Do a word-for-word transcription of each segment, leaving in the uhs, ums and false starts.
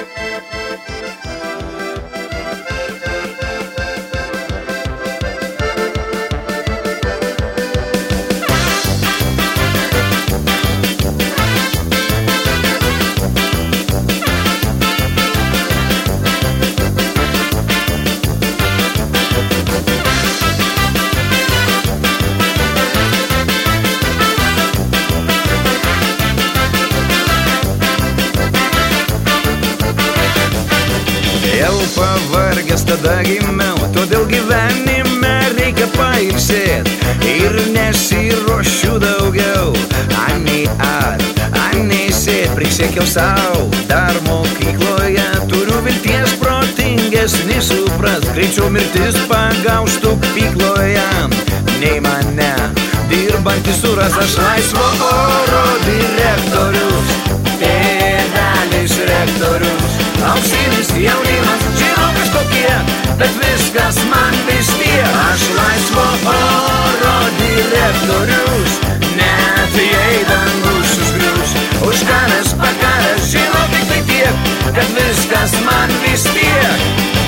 Jau pavargęs tada gimiau, todėl gyvenime reikia pailsėt ir nesiruošiu daugiau. Anei ar, anei sėt, prisiekiau savo, dar mokykloje turiu vilties protingesnį supras. Greičiau mirtis pagaustų pykloje, nei mane dirbantis suras. Aš laisvo oro direktorius, tėvelis rektorius, auksinis jaunimas, žinau kažkokie, bet viskas man vis tiek. Aš laisvo oro direktorius, net jei dangus užgrius. Užkaręs, pakaręs, žinau tik tai tiek, kad viskas man vis tiek.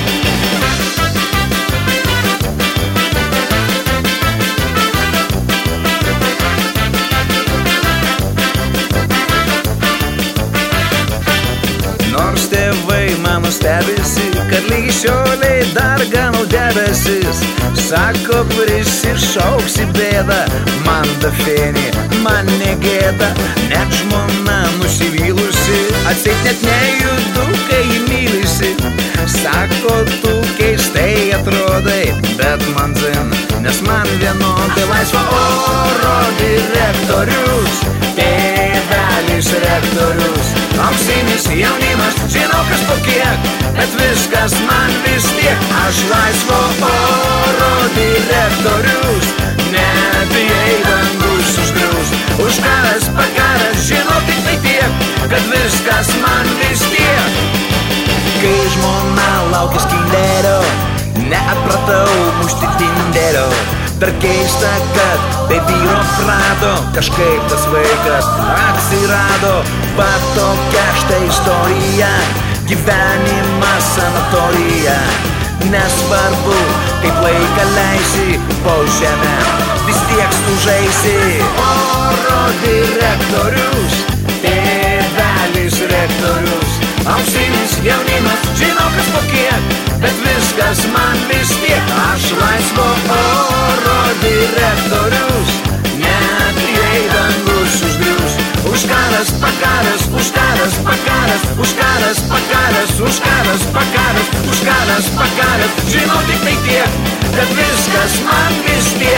Nors tėvai mano stebisi, kad lygi šioliai dar ganau debesis. Sako, prisišauksi bėdą, man dafėni, man negėda. Net žmona nusivylusi, atseit net nejudu, kai jį mylisi. Sako, tu keistai atrodai, bet man zin, nes man vienodai. Laisvo oro direktorius, tėvelis rektorius, auksinis jaunimas, žinau kažkokie, bet viskas man vis tiek. Aš laisvo oro direktorius, net jei dangus užgrius. Užkaręs, pakaręs, žinau tik tai tiek, kad viskas man vis tiek. Kai žmona laukės kinderio, neatpratau mušti tinderio. Dar keista, kad be vyro prado kažkaip tas vaikas atsirado. Va tokia štai istorija, gyvenimas sanatorija. Nesvarbu, kaip laiką leisi po žemę, vis tiek sužaisi. Oro direktorius, tėvelis rektorius, auksinis jaunimas, žinau kažkokie, bet viskas man vis tiek. Aš laisvo oro direktorius, net jei dangus užgrius. Užkaręs, pakaręs, užkaręs, pakaręs, užkaręs, pakaręs, užkaręs, pakaręs, užkaręs, pakaręs, žinau tik tai tiek, kad viskas man vis tiek.